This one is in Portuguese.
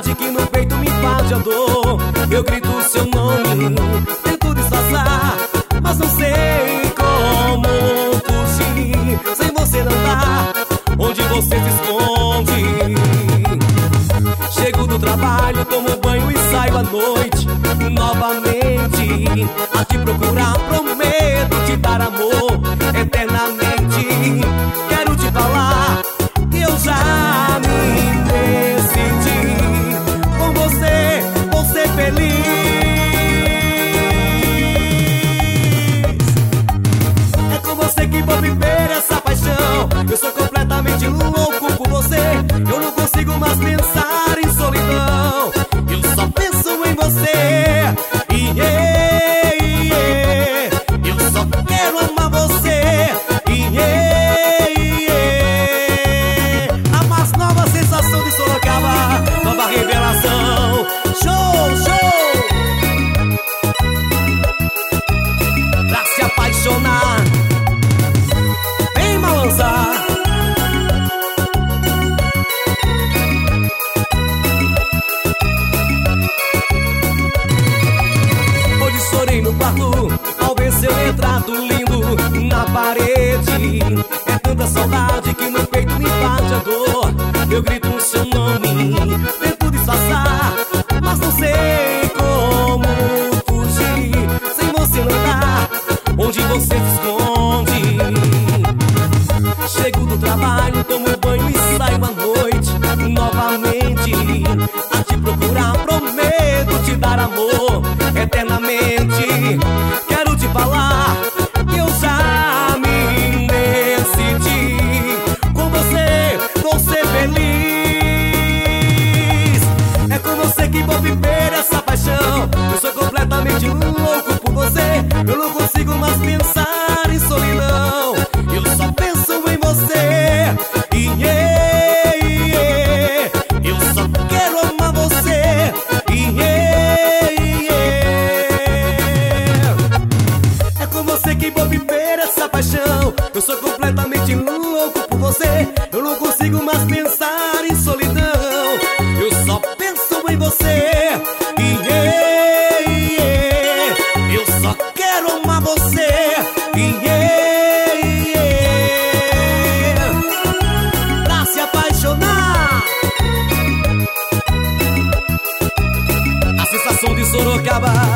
saudade que no peito me invade a dor. Eu grito o seu nome, tento disfarçar, mas não sei como fugir. Sem você não dá, onde você se esconde. Chego do trabalho, tomo banho e saio à noite novamente a te procurar. Prometo te dar amor eternamente. Quero te falar que eu já me decidi. Com você vou ser feliz. É com você que vou viver essa paixão. Eu sou completamente louco por você. Eu não consigo mais pensar em solidão. Eu só penso em você. Eu só quero amar você. A mais nova sensação de Sorocaba, nova revelação. Show, show! Pra se apaixonar, vem balançar. Hoje chorei no quarto ao ver seu retrato lindo na parede. É tanta saudade que no peito me invade a dor. Eu grito o seu nome, tento disfarçar, mas não sei como fugir. Sem você não dá, onde você se esconde. Chego do trabalho, tomo banho e saio à noite novamente a te procurar. Prometo te dar amor eternamente. Quero te falar que eu já me decidi. Com você vou ser feliz. É com você que vou viver essa paixão. Eu sou completamente louco por você. Eu não consigo mais pensar em solidão. Eu só penso em você. Eu só quero amar você. É com você que vou viver essa paixão. Eu sou completamente louco por você. Eu não consigo mais pensar em solidão. Eu só penso em você. Eu só quero amar você. Pra se apaixonar, a sensação de Sorocaba.